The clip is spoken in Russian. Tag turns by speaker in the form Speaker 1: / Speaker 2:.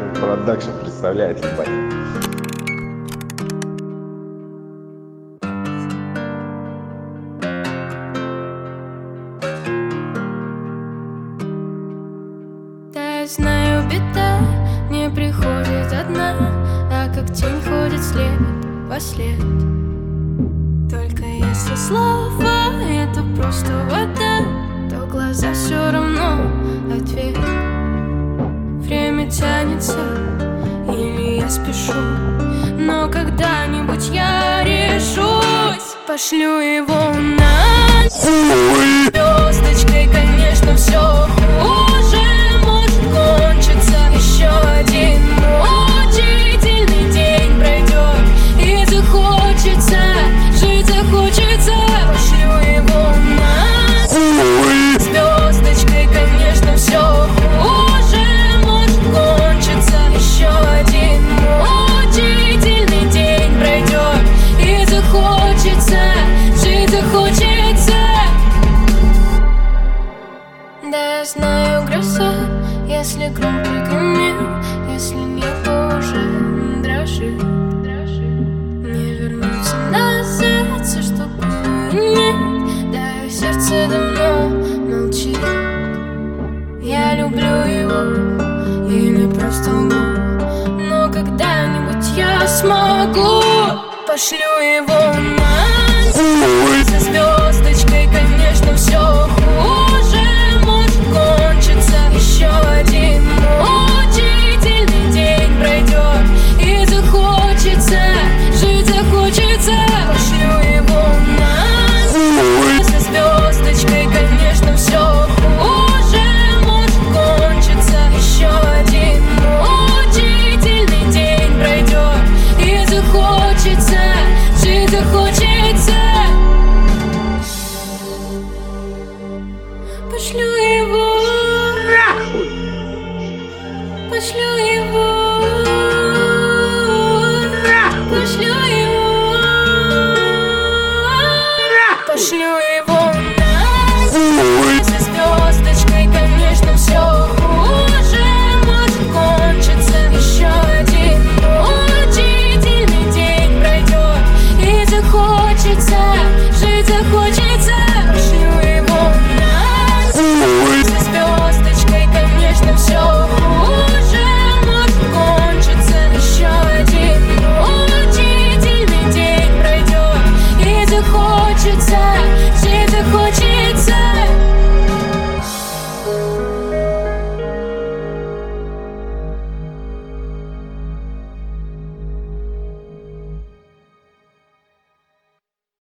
Speaker 1: Продакшн представляет, ебать.
Speaker 2: Да, я знаю, беда не приходит одна, а как тень ходит след во след. Только если слова — это просто вода, то глаза все равно ответ. Время тянется, или я спешу, но когда-нибудь я решусь. Пошлю его на звездочкой, конечно, все хуже может кончиться. Еще один мучительный день пройдет, и захочется, жить захочется. Пошлю его на звездочкой, конечно, все хуже может кончиться. Еще один мучительный день пройдет, и захочется, жить захочется. Да, я знаю, гроза, если гром прогремел, если небо уже дрожит. Не вернуться назад, все, что было, нет. Да, и сердце давно молчит. Я люблю его или просто лгу, но когда-нибудь я смогу. Пошлю его на звезд.